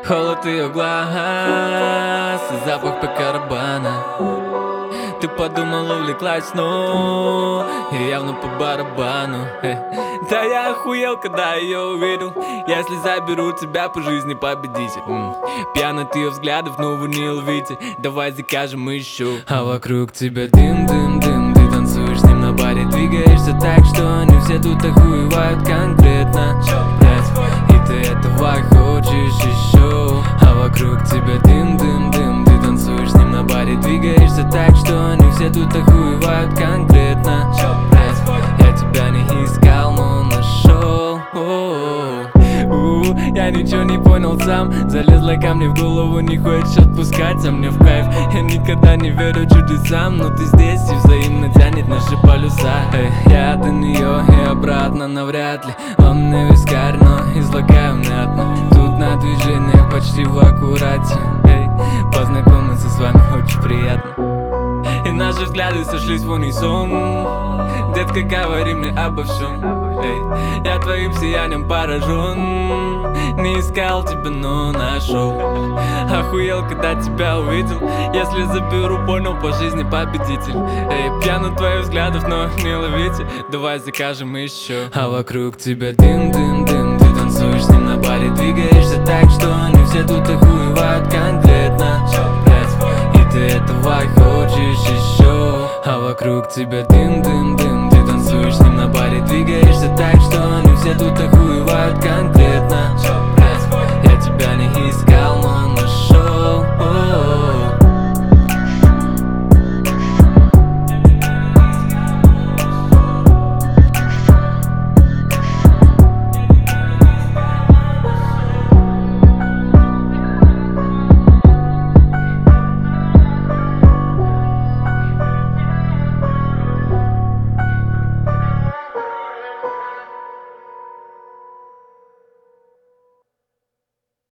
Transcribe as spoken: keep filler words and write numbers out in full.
Холод ее глаз и запах пекарабана. Ты подумала, увлеклась, но и явно по барабану. Да я охуел, когда ее увидел. Если заберу тебя по жизни, победитель. М. Пьян от ее взглядов, но вы не ловите. Давай закажем еще. А вокруг тебя дым, дым, дым. Ты танцуешь с ним на баре, двигаешься так, что они все тут охуевают конкретно. И ты этого хочешь еще. А вокруг тебя дым, дым, дым. Ты танцуешь с ним на баре, двигаешься так, что они все тут охуевают конкретно. Я тебя не искал, но нашел. Я ничего не понял сам. Залезла ко мне в голову, не хочешь отпускать, а мне в кайф. Я никогда не верю чудесам, но ты здесь и взаимно тянет наши полюса. Эй, я до нее и обратно навряд ли. Он мне вискарь, но излагаю внятно. Тут на движениях почти в аккурате. Эй, познакомиться с вами очень приятно. И наши взгляды сошлись в унисон. Детка, говори мне обо всем. Эй, я твоим сиянием поражен. Не искал тебя, но нашел. Охуел, когда тебя увидел. Если заберу, понял, по жизни победитель. Эй, пьян от твоих взглядов, но не ловите. Давай закажем еще. А вокруг тебя дым, дым, дым. Ты танцуешь с ним на баре, двигаешься так, что они все тут охуевают конкретно. И ты этого хочешь еще. А вокруг тебя дым, дым, дым. Ты танцуешь с ним на баре, двигаешься так, что они все тут охуевают конкретно.